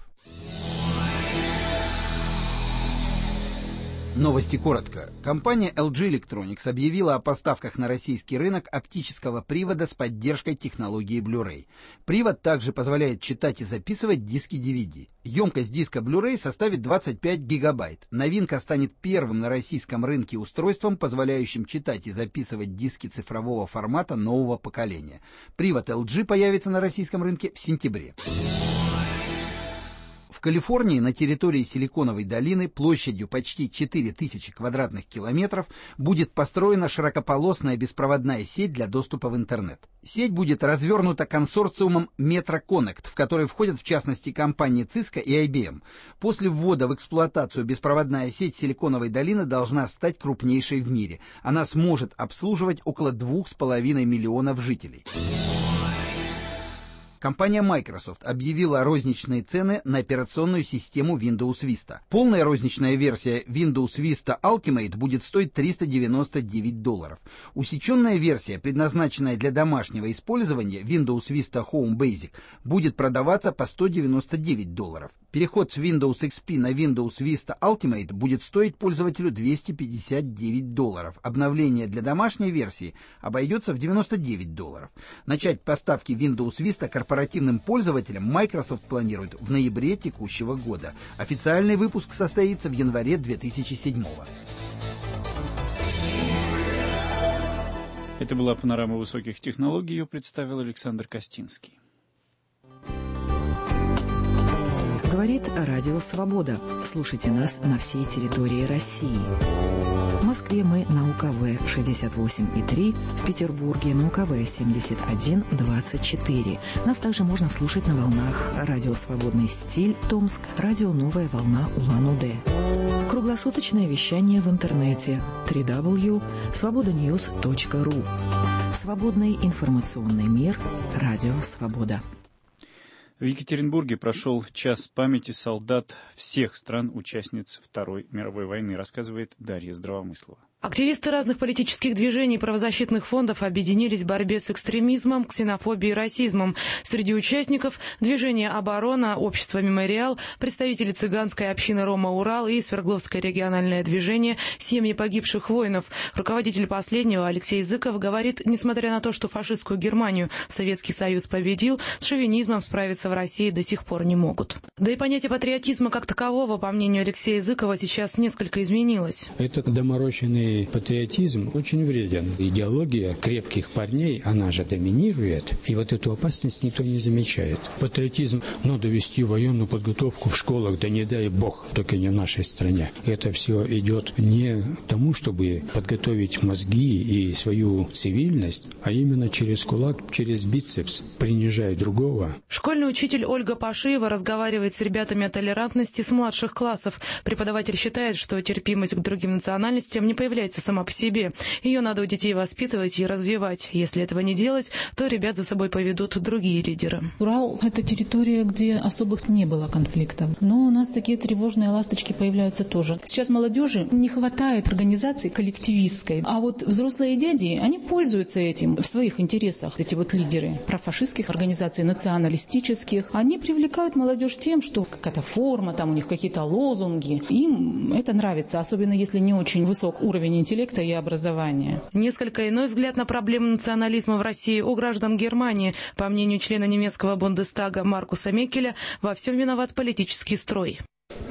Новости коротко. Компания эл джи Electronics объявила о поставках на российский рынок оптического привода с поддержкой технологии Blu-ray. Привод также позволяет читать и записывать диски ди ви ди. Емкость диска Blu-ray составит двадцать пять гигабайт. Новинка станет первым на российском рынке устройством, позволяющим читать и записывать диски цифрового формата нового поколения. Привод эл джи появится на российском рынке в сентябре. В Калифорнии на территории Силиконовой долины площадью почти четыре тысячи квадратных километров будет построена широкополосная беспроводная сеть для доступа в интернет. Сеть будет развернута консорциумом MetroConnect, в который входят в частности компании Cisco и ай би эм. После ввода в эксплуатацию беспроводная сеть Силиконовой долины должна стать крупнейшей в мире. Она сможет обслуживать около двух с половиной миллионов жителей. Компания Microsoft объявила розничные цены на операционную систему Windows Vista. Полная розничная версия Windows Vista Ultimate будет стоить триста девяносто девять долларов. Усеченная версия, предназначенная для домашнего использования, Windows Vista Home Basic, будет продаваться по сто девяносто девять долларов. Переход с Windows икс пи на Windows Vista Ultimate будет стоить пользователю двести пятьдесят девять долларов. Обновление для домашней версии обойдется в девяносто девять долларов. Начать поставки Windows Vista корпоративным пользователям Microsoft планирует в ноябре текущего года. Официальный выпуск состоится в январе две тысячи седьмого. Это была панорама высоких технологий, ее представил Александр Костинский. Говорит Радио Свобода. Слушайте нас на всей территории России. В Москве мы на УКВ шестьдесят восемь и три, в Петербурге на УКВ семьдесят один двадцать четыре. Нас также можно слушать на волнах Радио Свободный стиль Томск, Радио Новая волна Улан-Удэ. Круглосуточное вещание в интернете дабл ю дабл ю дабл ю точка свобода ньюс точка ру. Свободный информационный мир. Радио Свобода. В Екатеринбурге прошел час памяти солдат всех стран-участниц Второй мировой войны, рассказывает Дарья Здравомыслова. Активисты разных политических движений и правозащитных фондов объединились в борьбе с экстремизмом, ксенофобией и расизмом. Среди участников движение «Оборона», общество «Мемориал», представители цыганской общины «Рома-Урал» и Свердловское региональное движение «Семьи погибших воинов». Руководитель последнего Алексей Зыков говорит, несмотря на то, что фашистскую Германию Советский Союз победил, с шовинизмом справиться в России до сих пор не могут. Да и понятие патриотизма как такового, по мнению Алексея Зыкова, сейчас несколько изменилось. Это доморощенный патриотизм очень вреден. Идеология крепких парней, она же доминирует, и вот эту опасность никто не замечает. Патриотизм надо вести военную подготовку в школах, да не дай бог, только не в нашей стране. Это все идет не к тому, чтобы подготовить мозги и свою цивильность, а именно через кулак, через бицепс, принижая другого. Школьный учитель Ольга Пашиева разговаривает с ребятами о толерантности с младших классов. Преподаватель считает, что терпимость к другим национальностям не появляется сама по себе. Ее надо у детей воспитывать и развивать. Если этого не делать, то ребят за собой поведут другие лидеры. Урал – это территория, где особых не было конфликтов. Но у нас такие тревожные ласточки появляются тоже. Сейчас молодежи не хватает организации коллективистской. А вот взрослые дяди, они пользуются этим в своих интересах. Эти вот лидеры профашистских организаций, националистических, они привлекают молодежь тем, что какая-то форма, там у них какие-то лозунги. Им это нравится, особенно если не очень высок уровень интеллекта и образования. Несколько иной взгляд на проблему национализма в России у граждан Германии. По мнению члена немецкого Бундестага Маркуса Меккеля, во всем виноват политический строй.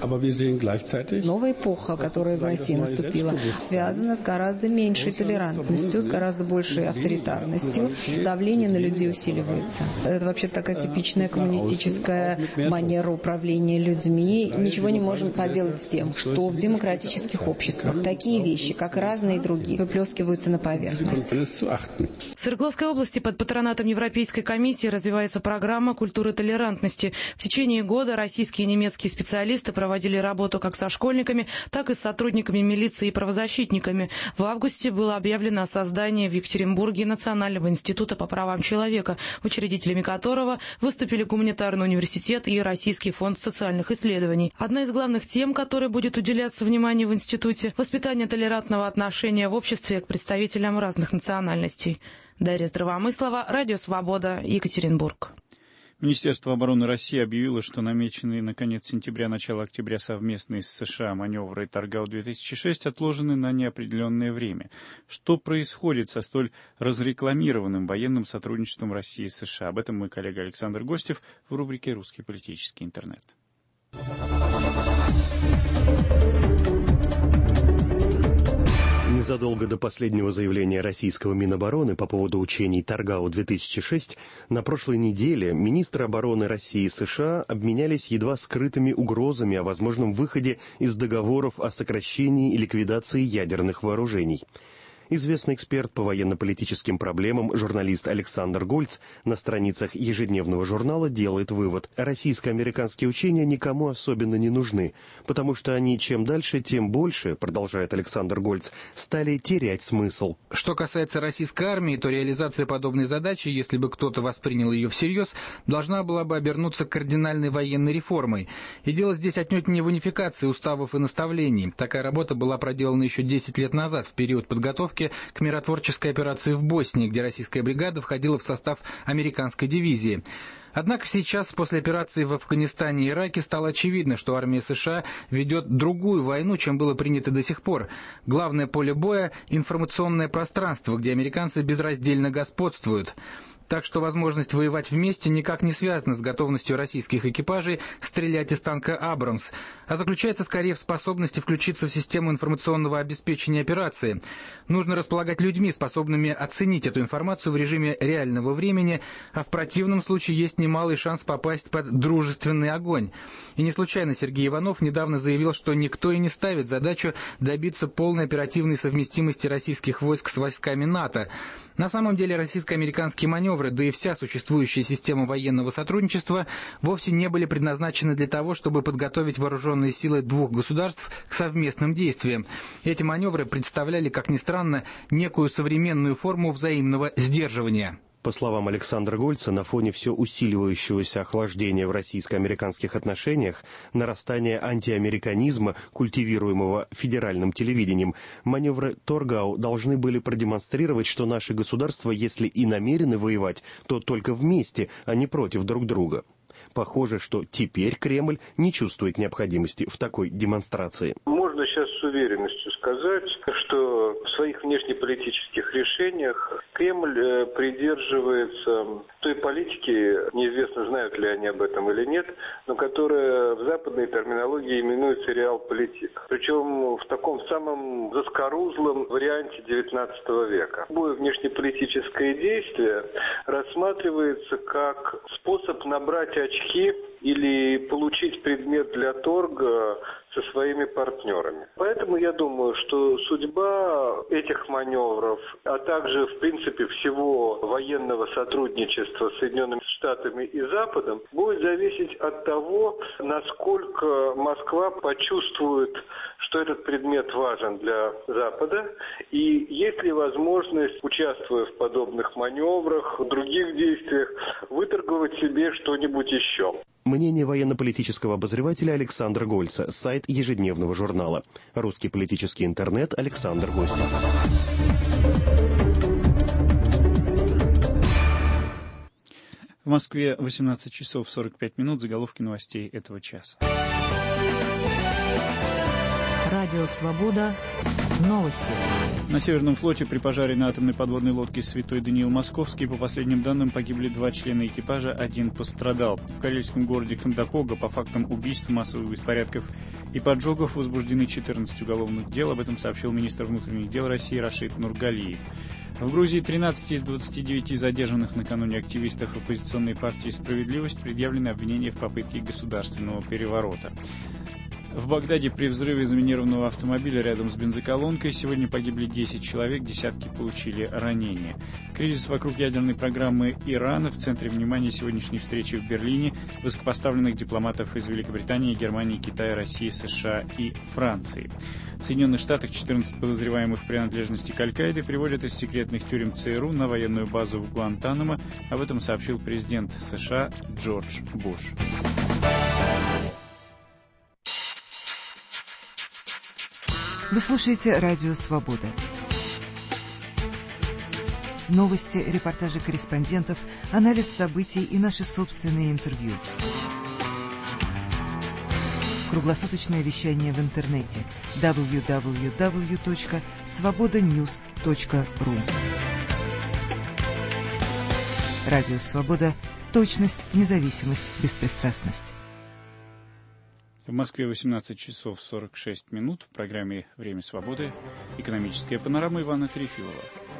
Новая эпоха, которая в России наступила, связана с гораздо меньшей толерантностью, с гораздо большей авторитарностью. Давление на людей усиливается. Это вообще такая типичная коммунистическая манера управления людьми. Ничего не можем поделать с тем, что в демократических обществах такие вещи, как разные другие, выплескиваются на поверхность. В Свердловской области под патронатом Европейской комиссии развивается программа культуры толерантности. В течение года российские и немецкие специалисты проводят проводили работу как со школьниками, так и с сотрудниками милиции и правозащитниками. В августе было объявлено о создании в Екатеринбурге Национального института по правам человека, учредителями которого выступили Гуманитарный университет и Российский фонд социальных исследований. Одна из главных тем, которой будет уделяться внимание в институте – воспитание толерантного отношения в обществе к представителям разных национальностей. Дарья Здравомыслова, Радио Свобода, Екатеринбург. Министерство обороны России объявило, что намеченные на конец сентября, начало октября совместные с США маневры Торгау-две тысячи шесть отложены на неопределенное время. Что происходит со столь разрекламированным военным сотрудничеством России и США? Об этом мой коллега Александр Гостев в рубрике «Русский политический интернет». Незадолго до последнего заявления российского Минобороны по поводу учений Торгау-две тысячи шесть на прошлой неделе министры обороны России и США обменялись едва скрытыми угрозами о возможном выходе из договоров о сокращении и ликвидации ядерных вооружений. Известный эксперт по военно-политическим проблемам, журналист Александр Гольц, на страницах ежедневного журнала делает вывод: российско-американские учения никому особенно не нужны, потому что они чем дальше, тем больше, продолжает Александр Гольц, стали терять смысл. Что касается российской армии, то реализация подобной задачи, если бы кто-то воспринял ее всерьез, должна была бы обернуться кардинальной военной реформой. И дело здесь отнюдь не в унификации уставов и наставлений. Такая работа была проделана еще десять лет назад, в период подготовки к миротворческой операции в Боснии, где российская бригада входила в состав американской дивизии. Однако сейчас, после операции в Афганистане и Ираке, стало очевидно, что армия США ведет другую войну, чем было принято до сих пор. Главное поле боя – информационное пространство, где американцы безраздельно господствуют. Так что возможность воевать вместе никак не связана с готовностью российских экипажей стрелять из танка «Абрамс», а заключается скорее в способности включиться в систему информационного обеспечения операции. Нужно располагать людьми, способными оценить эту информацию в режиме реального времени, а в противном случае есть немалый шанс попасть под дружественный огонь. И не случайно Сергей Иванов недавно заявил, что никто и не ставит задачу добиться полной оперативной совместимости российских войск с войсками НАТО. На самом деле российско-американские маневры, да и вся существующая система военного сотрудничества вовсе не были предназначены для того, чтобы подготовить вооруженные силы двух государств к совместным действиям. Эти маневры представляли, как ни странно, некую современную форму взаимного сдерживания. По словам Александра Гольца, на фоне все усиливающегося охлаждения в российско-американских отношениях, нарастания антиамериканизма, культивируемого федеральным телевидением, маневры Торгау должны были продемонстрировать, что наши государства, если и намерены воевать, то только вместе, а не против друг друга. Похоже, что теперь Кремль не чувствует необходимости в такой демонстрации. Можно сейчас с уверенностью сказать, что в своих внешнеполитических решениях Кремль придерживается той политики, неизвестно, знают ли они об этом или нет, но которая в западной терминологии именуется реалполитик. Причем в таком самом заскорузлом варианте девятнадцатого века. Любое внешнеполитическое действие рассматривается как способ набрать очки или получить предмет для торга со своими партнерами. Поэтому я думаю, что судьба этих маневров, а также, в принципе, всего военного сотрудничества с Соединенными Штатами и Западом будет зависеть от того, насколько Москва почувствует, что этот предмет важен для Запада, и есть ли возможность, участвуя в подобных маневрах, в других действиях, выторговать себе что-нибудь еще. Мнение военно-политического обозревателя Александра Гольца, сайт ежедневного журнала. Русский политический интернет, Александр Гостев. В Москве восемнадцать часов сорок пять минут. Заголовки новостей этого часа. Радио «Свобода». Новости. На Северном флоте при пожаре на атомной подводной лодке «Святой Даниил Московский» по последним данным погибли два члена экипажа, один пострадал. В карельском городе Кандапога по фактам убийств, массовых беспорядков и поджогов возбуждены четырнадцать уголовных дел. Об этом сообщил министр внутренних дел России Рашид Нургалиев. В Грузии тринадцати из двадцати девяти задержанных накануне активистов оппозиционной партии «Справедливость» предъявлены обвинения в попытке государственного переворота. В Багдаде при взрыве заминированного автомобиля рядом с бензоколонкой сегодня погибли десять человек, десятки получили ранения. Кризис вокруг ядерной программы Ирана в центре внимания сегодняшней встречи в Берлине высокопоставленных дипломатов из Великобритании, Германии, Китая, России, США и Франции. В Соединенных Штатах четырнадцать подозреваемых в принадлежности к Аль-Каиде приводят из секретных тюрем ЦРУ на военную базу в Гуантанамо. Об этом сообщил президент США Джордж Буш. Вы слушаете «Радио Свобода». Новости, репортажи корреспондентов, анализ событий и наши собственные интервью. Круглосуточное вещание в интернете дабл ю дабл ю дабл ю точка свобода ньюс точка ру. Радио Свобода. Точность, независимость, беспристрастность. В Москве восемнадцать часов сорок шесть минут. В программе «Время свободы» экономическая панорама Ивана Трефилова.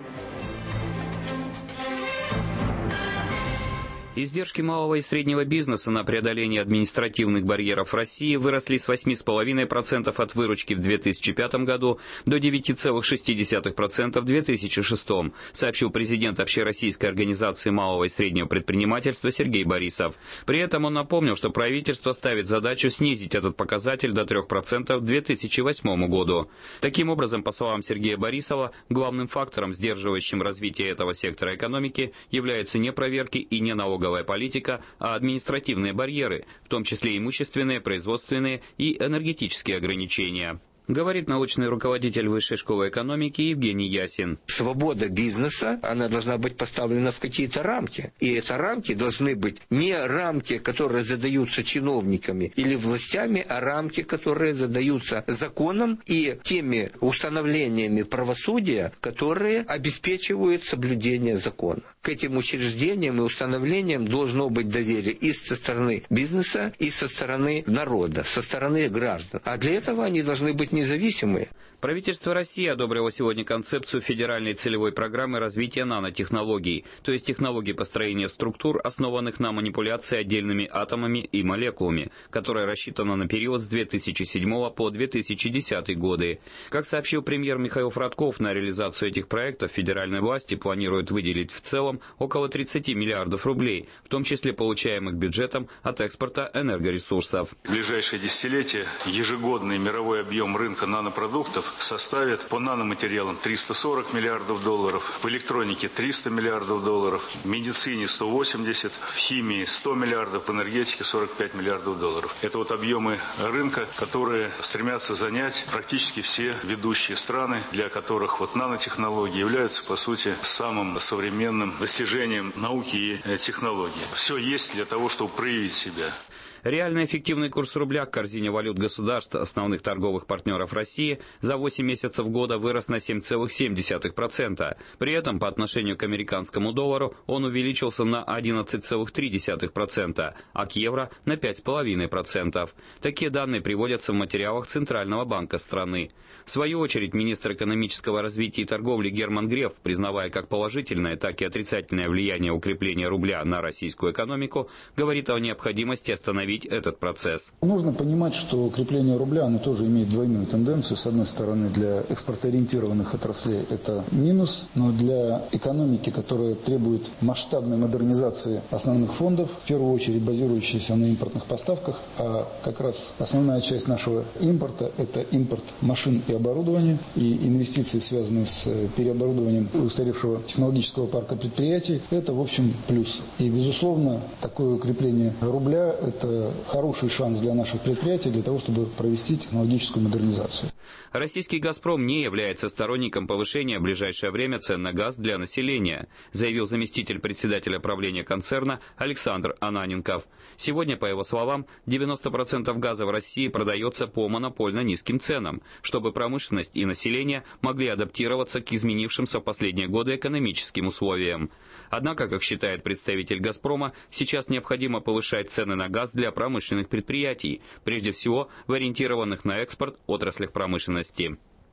Издержки малого и среднего бизнеса на преодоление административных барьеров в России выросли с восемь целых пять десятых процента от выручки в две тысячи пятом году до девять целых шесть десятых процента в две тысячи шестом, сообщил президент Общероссийской организации малого и среднего предпринимательства Сергей Борисов. При этом он напомнил, что правительство ставит задачу снизить этот показатель до трех процентов к две тысячи восьмому году. Таким образом, по словам Сергея Борисова, главным фактором, сдерживающим развитие этого сектора экономики, являются не проверки и не налоговые политика, а административные барьеры, в том числе имущественные, производственные и энергетические ограничения. Говорит научный руководитель Высшей школы экономики Евгений Ясин. Свобода бизнеса, она должна быть поставлена в какие-то рамки. И эти рамки должны быть не рамки, которые задаются чиновниками или властями, а рамки, которые задаются законом и теми установлениями правосудия, которые обеспечивают соблюдение закона. К этим учреждениям и установлениям должно быть доверие и со стороны бизнеса, и со стороны народа, со стороны граждан. А для этого они должны быть независимые. Правительство России одобрило сегодня концепцию федеральной целевой программы развития нанотехнологий, то есть технологий построения структур, основанных на манипуляции отдельными атомами и молекулами, которая рассчитана на период с две тысячи седьмого по две тысячи десятый годы. Как сообщил премьер Михаил Фродков, на реализацию этих проектов федеральные власти планируют выделить в целом около тридцати миллиардов рублей, в том числе получаемых бюджетом от экспорта энергоресурсов. В ближайшее десятилетие ежегодный мировой объем рынка нанопродуктов составит по наноматериалам триста сорок миллиардов долларов, в электронике триста миллиардов долларов, в медицине сто восемьдесят, в химии сто миллиардов, в энергетике сорок пять миллиардов долларов. Это вот объемы рынка, которые стремятся занять практически все ведущие страны, для которых вот нанотехнологии являются, по сути, самым современным достижением науки и технологий. Все есть для того, чтобы проявить себя. Реально эффективный курс рубля к корзине валют государств, основных торговых партнеров России, за восемь месяцев года вырос на семь целых семь десятых процента. При этом по отношению к американскому доллару он увеличился на одиннадцать целых три десятых процента, а к евро на пять целых пять десятых процента. Такие данные приводятся в материалах Центрального банка страны. В свою очередь, министр экономического развития и торговли Герман Греф, признавая как положительное, так и отрицательное влияние укрепления рубля на российскую экономику, говорит о необходимости остановить этот процесс. Нужно понимать, что укрепление рубля, оно тоже имеет двойную тенденцию. С одной стороны, для экспортоориентированных отраслей это минус, но для экономики, которая требует масштабной модернизации основных фондов, в первую очередь базирующиеся на импортных поставках, а как раз основная часть нашего импорта – это импорт машин и оборудования, и инвестиции, связанные с переоборудованием устаревшего технологического парка предприятий, это, в общем, плюс. И, безусловно, такое укрепление рубля – это хороший шанс для наших предприятий для того, чтобы провести технологическую модернизацию. Российский «Газпром» не является сторонником повышения в ближайшее время цен на газ для населения, заявил заместитель председателя правления концерна Александр Ананенков. Сегодня, по его словам, девяносто процентов газа в России продается по монопольно низким ценам, чтобы промышленность и население могли адаптироваться к изменившимся в последние годы экономическим условиям. Однако, как считает представитель «Газпрома», сейчас необходимо повышать цены на газ для промышленных предприятий, прежде всего в ориентированных на экспорт отраслях промышленности.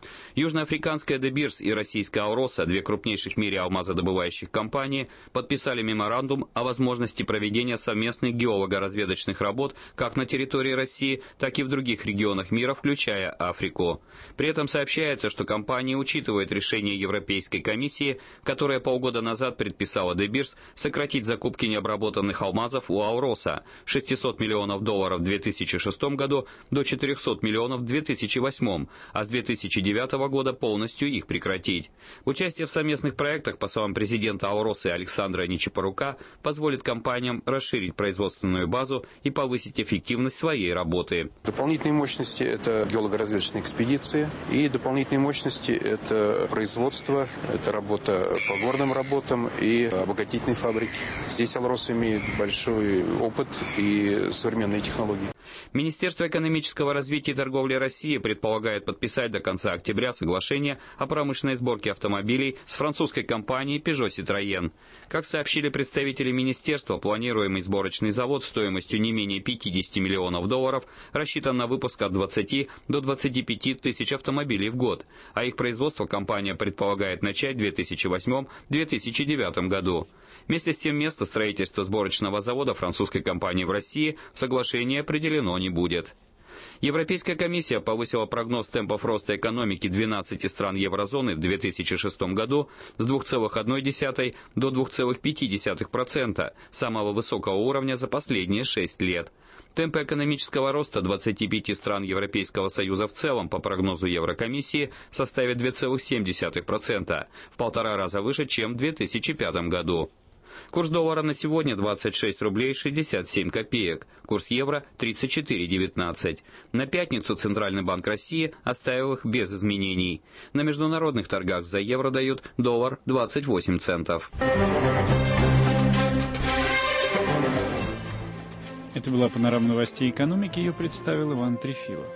Южноафриканская De Beers и российская Алроса, две крупнейших в мире алмазодобывающих компании, подписали меморандум о возможности проведения совместных геолого-разведочных работ как на территории России, так и в других регионах мира, включая Африку. При этом сообщается, что компания учитывает решение Европейской комиссии, которая полгода назад предписала De Beers сократить закупки необработанных алмазов у Алроса с шестисот миллионов долларов в две тысячи шестом году до четырехсот миллионов в две тысячи восьмом, а с две тысячи девятого года полностью их прекратить. Участие в совместных проектах, по словам президента Алроса Александра Ничипорука, позволит компаниям расширить производственную базу и повысить эффективность своей работы. Дополнительные мощности – это геолого-разведочные экспедиции, и дополнительные мощности – это производство, это работа по горным работам и обогатительные фабрики. Здесь Алрос имеет большой опыт и современные технологии. Министерство экономического развития и торговли России предполагает подписать до конца октября соглашение о промышленной сборке автомобилей с французской компанией Peugeot Citroën. Как сообщили представители министерства, планируемый сборочный завод стоимостью не менее пятидесяти миллионов долларов рассчитан на выпуск от двадцати до двадцати пяти тысяч автомобилей в год, а их производство компания предполагает начать в две тысячи восьмом — две тысячи девятом году. Вместе с тем, место строительства сборочного завода французской компании в России в соглашении определено не будет. Европейская комиссия повысила прогноз темпов роста экономики двенадцати стран еврозоны в две тысячи шестом году с двух целых одной десятой до двух целых пяти десятых процента, самого высокого уровня за последние шесть лет. Темпы экономического роста двадцати пяти стран Европейского Союза в целом, по прогнозу Еврокомиссии, составят две целых семь десятых процента, в полтора раза выше, чем в две тысячи пятом году. Курс доллара на сегодня двадцать шесть рублей шестьдесят семь копеек, курс евро тридцать четыре девятнадцать. На пятницу Центральный банк России оставил их без изменений. На международных торгах за евро дают доллар двадцать восемь центов. Это была панорама новостей экономики, ее представил Иван Трефилов.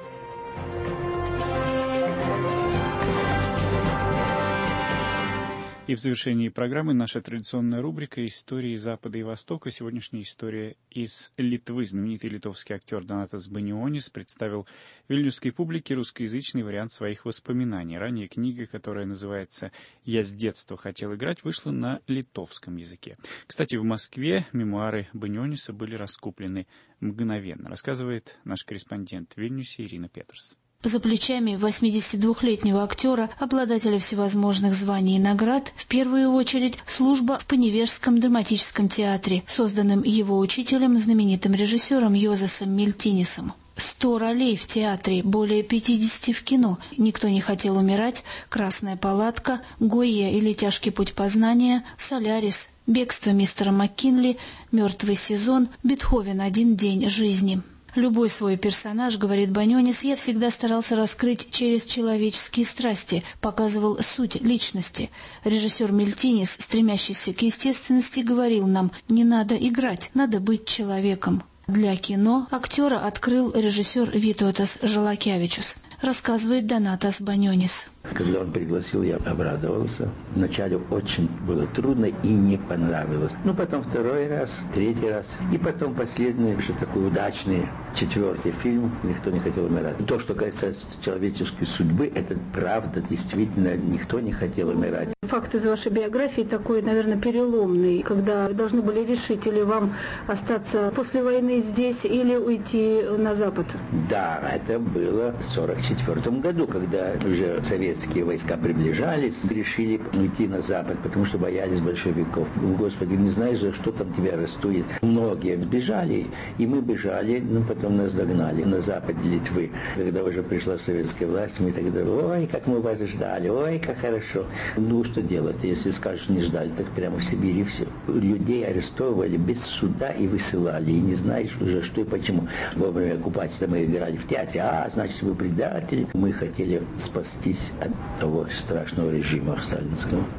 И в завершении программы наша традиционная рубрика «Истории Запада и Востока». Сегодняшняя история из Литвы. Знаменитый литовский актер Донатас Банионис представил вильнюсской публике русскоязычный вариант своих воспоминаний. Ранее книга, которая называется «Я с детства хотел играть», вышла на литовском языке. Кстати, в Москве мемуары Баниониса были раскуплены мгновенно, рассказывает наш корреспондент в Вильнюсе Ирина Петерс. За плечами восьмидесятидвухлетнего актера, обладателя всевозможных званий и наград, в первую очередь служба в Поневежском драматическом театре, созданном его учителем, знаменитым режиссером Йозасом Мильтинисом. Сто ролей в театре, более пятидесяти в кино. «Никто не хотел умирать», «Красная палатка», «Гойя» или «Тяжкий путь познания», «Солярис», «Бегство мистера МакКинли», «Мертвый сезон», «Бетховен. Один день жизни». Любой свой персонаж, говорит Банионис, я всегда старался раскрыть через человеческие страсти, показывал суть личности. Режиссер Мильтинис, стремящийся к естественности, говорил нам: не надо играть, надо быть человеком. Для кино актера открыл режиссер Витотас Жалакевичус, рассказывает Донатас Банионис. Когда он пригласил, я обрадовался. Вначале очень было трудно и не понравилось. Ну, потом второй раз, третий раз. И потом последний, уже такой удачный, четвертый фильм «Никто не хотел умирать». То, что касается человеческой судьбы, это правда, действительно, никто не хотел умирать. Факт из вашей биографии такой, наверное, переломный, когда должны были решить, или вам остаться после войны здесь, или уйти на Запад. Да, это было в сорок четвёртом году, когда уже советские войска приближались, решили уйти на Запад, потому что боялись большевиков. Господи, не знаешь, за что там тебя арестуют. Многие бежали, и мы бежали, но потом нас догнали на западе Литвы. Когда уже пришла советская власть, мы тогда, ой, как мы вас ждали, ой, как хорошо. Ну, что делать, если скажешь, не ждали, так прямо в Сибири все. Людей арестовывали без суда и высылали, и не знаешь уже, что и почему. Во время оккупации мы играли в театре, а, значит, вы предатели. Мы хотели спастись от того страшного режима сталинского.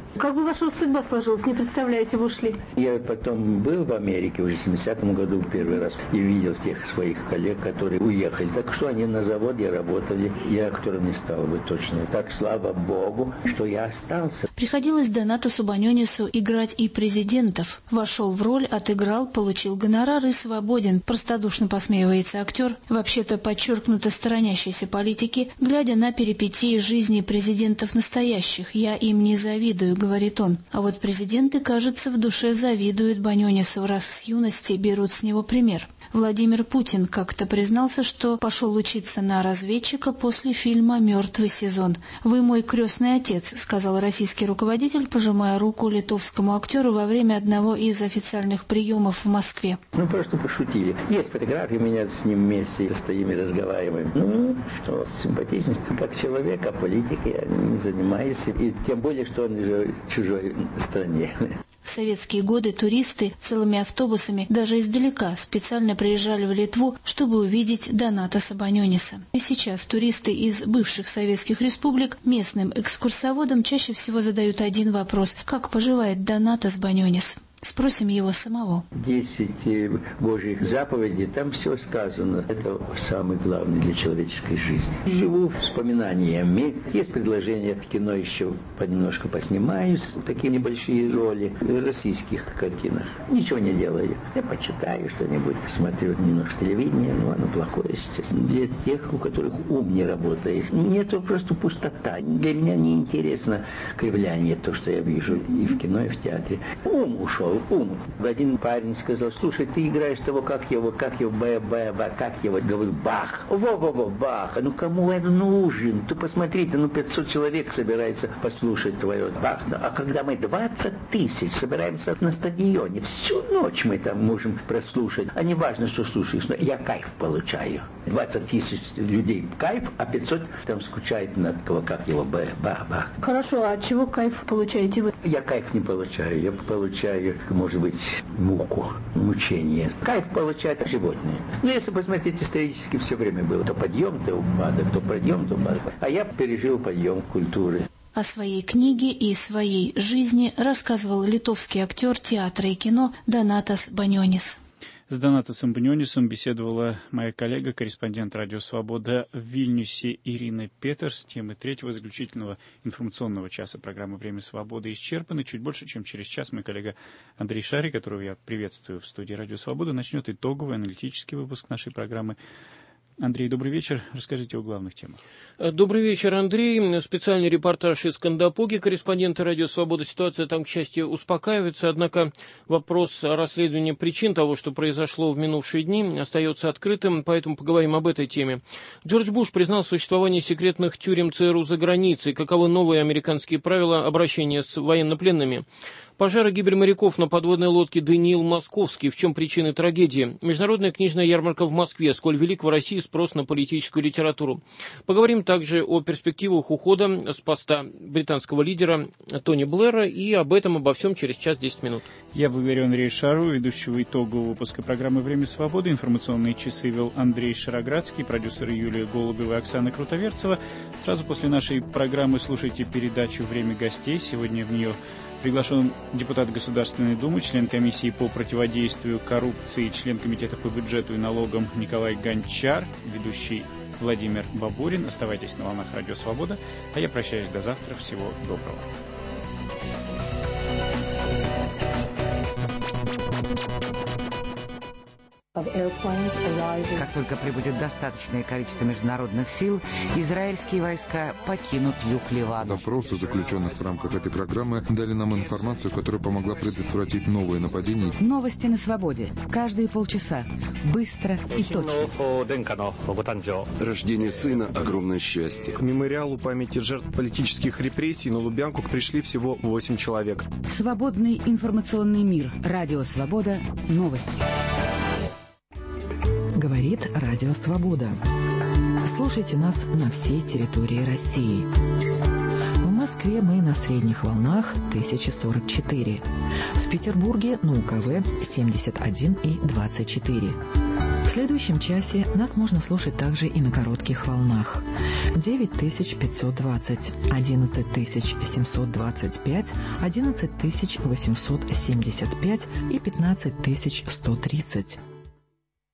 Как бы ваша судьба сложилась, не представляю, если вы ушли? Я потом был в Америке уже в семидесятом году первый раз и видел тех своих коллег, которые уехали. Так что они на заводе работали, я актером не стал бы точно. Так слава Богу, что я остался. Приходилось Донатасу Баньонису играть и президентов. Вошел в роль, отыграл, получил гонорар и свободен. Простодушно посмеивается актер, вообще-то подчеркнуто сторонящийся политики, глядя на перипетии жизни президентов настоящих. «Я им не завидую», — говорит он. А вот президенты, кажется, в душе завидуют Баньонису, раз с юности берут с него пример. Владимир Путин как-то признался, что пошел учиться на разведчика после фильма «Мертвый сезон». «Вы мой крестный отец», — сказал российский руководитель, пожимая руку литовскому актеру во время одного из официальных приемов в Москве. Ну, просто пошутили. Есть фотографии у меня с ним вместе, стоим и разговариваем. Ну, что, симпатичный. Как человек, а политикой я не занимаюсь. И тем более, что он же в чужой стране. В советские годы туристы целыми автобусами даже издалека специально приезжали в Литву, чтобы увидеть Донатаса Баньониса. И сейчас туристы из бывших советских республик местным экскурсоводам чаще всего задают один вопрос: как поживает Донатас Баньонис? Спросим его самого. Десять Божьих заповедей, там все сказано. Это самое главное для человеческой жизни. Живу вспоминаниями. Есть предложения в кино еще понемножку поснимаюсь. Такие небольшие роли в российских картинах. Ничего не делаю. Я почитаю что-нибудь, посмотрю немножко телевидения, но оно плохое сейчас. Для тех, у которых ум не работает. Мне это просто пустота. Для меня неинтересно кривляние, то, что я вижу и в кино, и в театре. Ум ушел. Ум. Один парень сказал: слушай, ты играешь того, как его, как его, б, б, б, как его, говорю, Бах. Во-во-во, Бах. Ну кому это нужен? Ты посмотрите, ну пятьсот человек собирается послушать твое Бах. А когда мы двадцать тысяч собираемся на стадионе, всю ночь мы там можем прослушать. А не важно, что слушаешь, но я кайф получаю. двадцать тысяч людей кайф, а пятьсот там скучает на того, как его, б, б, бах. Хорошо, а от чего кайф получаете вы? Я кайф не получаю, я получаю, может быть, муку, мучение. Кайф получают животные. Но если посмотреть исторически, все время было то подъем, то упадок, то подъем, то упадок. А я пережил подъем культуры. О своей книге и своей жизни рассказывал литовский актер театра и кино Донатас Баньонис. С Донатасом Баньонисом беседовала моя коллега, корреспондент «Радио Свобода» в Вильнюсе Ирина Петерс. Темы третьего заключительного информационного часа программы «Время свободы» исчерпаны. Чуть больше, чем через час, мой коллега Андрей Шарий, которого я приветствую в студии «Радио Свобода», начнет итоговый аналитический выпуск нашей программы. Андрей, добрый вечер. Расскажите о главных темах. Добрый вечер, Андрей. Специальный репортаж из Кандапоги, корреспонденты «Радио Свобода». Ситуация там, к счастью, успокаивается, однако вопрос о расследовании причин того, что произошло в минувшие дни, остается открытым, поэтому поговорим об этой теме. Джордж Буш признал существование секретных тюрем ЦРУ за границей. Каковы новые американские правила обращения с военнопленными? Пожар и гибель моряков на подводной лодке «Даниил Московский». В чем причины трагедии? Международная книжная ярмарка в Москве. Сколь велик в России спрос на политическую литературу. Поговорим также о перспективах ухода с поста британского лидера Тони Блэра. И об этом, обо всем через час-десять минут. Я благодарю Андрея Шару, ведущего итогового выпуска программы «Время свободы». Информационные часы вел Андрей Шароградский, продюсеры Юлия Голубева и Оксана Крутоверцева. Сразу после нашей программы слушайте передачу «Время гостей». Сегодня в нее приглашен депутат Государственной Думы, член комиссии по противодействию коррупции, член комитета по бюджету и налогам Николай Гончар, ведущий Владимир Бабурин. Оставайтесь на волнах «Радио Свобода», а я прощаюсь до завтра. Всего доброго. Как только прибудет достаточное количество международных сил, израильские войска покинут юг Ливана. Допросы заключенных в рамках этой программы дали нам информацию, которая помогла предотвратить новые нападения. Новости на свободе. Каждые полчаса. Быстро и точно. Рождение сына – огромное счастье. К мемориалу памяти жертв политических репрессий на Лубянку пришли всего восемь человек. Свободный информационный мир. Радио Свобода. Новости. Говорит Радио Свобода. Слушайте нас на всей территории России. В Москве мы на средних волнах тысяча сорок четыре. В Петербурге на УКВ семьдесят один и двадцать четыре. В следующем часе нас можно слушать также и на коротких волнах. девять тысяч пятьсот двадцать, одиннадцать тысяч семьсот двадцать пять, одиннадцать тысяч восемьсот семьдесят пять и пятнадцать тысяч сто тридцать.